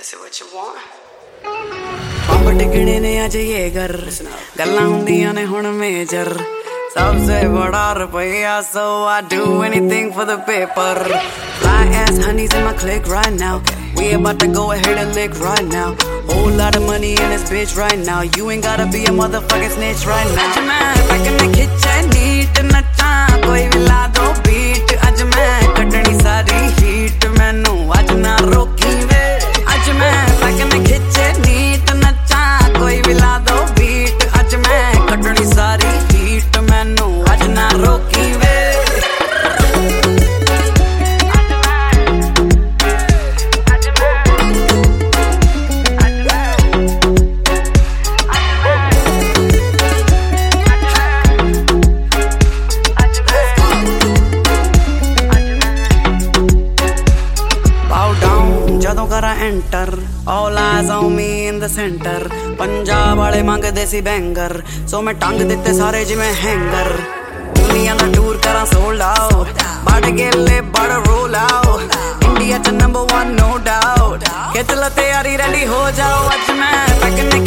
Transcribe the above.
This is what you want. Pump टिकने ने अज ये घर गल्लां हुंदियां ने हुण मेजर सबसे बड़ा रुपया so I do anything for the paper fly ass honeys in my clique right now we about to go ahead and lick right now whole lot of money in this bitch right now you ain't gotta be a motherfucking snitch right now आज मैं pack में खिंचे NEET नचा कोई भी ला दो beat आज मैं कटनी सारी हीट मैनू आज ना रोकी वे आज मैं पैक में खिंचे नीट नचा कोई भी ला दो बीट आज मैं कटनी सारी हीट मैनू आज ना रोकी वे ਜਦੋਂ ਕਰਾਂ enter all eyes on me in the center Punjab ਵਾਲੇ ਮੰਗਦੇ ਸੀ ਬੈਂਗਰ ਸੋ ਮੈਂ ਟੰਗ ਦਿੱਤੇ ਸਾਰੇ ਜਿਵੇਂ ਹੈਂਗਰ ਦੁਨੀਆ ਦਾ ਟੂਰ ਕਰਾਂ ਸੋਲਡ ਆਊਟ ਬੜ ਗੇਲੇ ਬੜ ਰੋਲ ਆਊਟ ਇੰਡੀਆ ਚ ਨੰਬਰ 1 no doubt ਖਿੱਚ ਲ ਤਿਆਰੀ ਰੈਡੀ ਹੋ ਜਾਓ ਅੱਜ ਮੈਂ ਪੈਕ